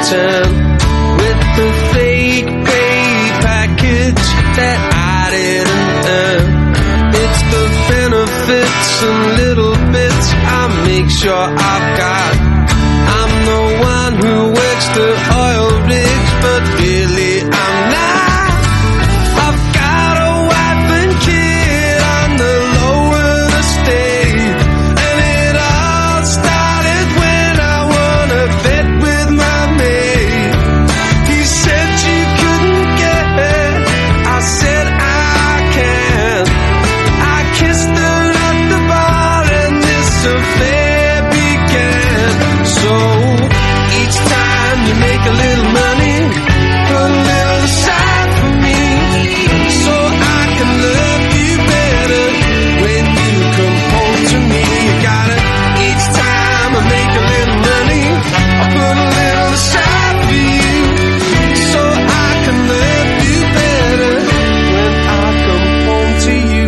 town with the fake pay package that I didn't earn. It's the benefits and little bits I make sure I've got. I'm the one who works the oil rigs, but really I'm not. I've got a wife and kid on the lower estate, and it all started when I won a bet with my mate. He said you couldn't get it, I said I can. I kissed her at the bar and this affair began. So each time you make a little money, put a little aside for me, so I can love you better when you come home to me. You got it. Each time I make a little money, I put a little aside for you, so I can love you better when I come home to you.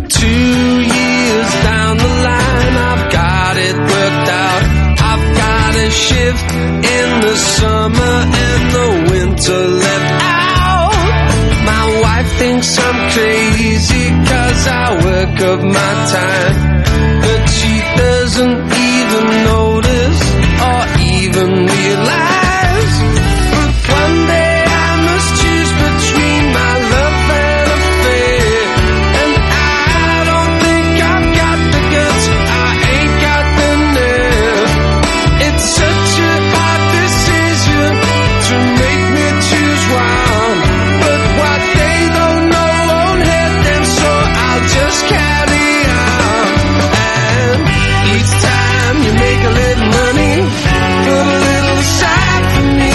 2 years down the line, I've got it worked out. I've got a shift in the summer and the winter left out. My wife thinks I'm crazy 'cause I work up my time, but she doesn't even notice or even realize. But one day I must choose between my love and affair, and I don't think I've got the guts, I ain't got the nerve. It's such a hard decision to make me choose one, but what they don't know won't hurt them, so I'll just carry on. And each time you make a little money, put a little aside for me,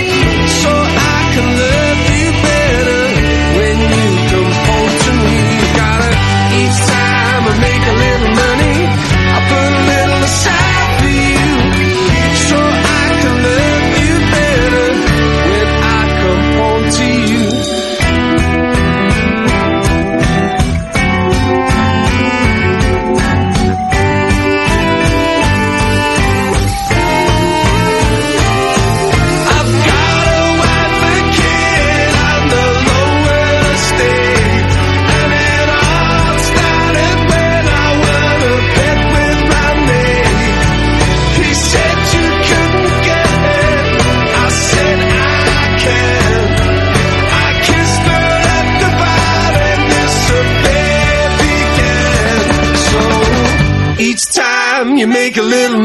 so I can love you better when you come home to me. You got it. Each time I make a little money, I put a little aside for you, so I can love you better when I come home to you. I've got a wife and kid on the lower estate, and it all started when I won a bet with my mate. He said you couldn't get it, I said I can. I kissed her at the bar and this affair began. So each time you make a little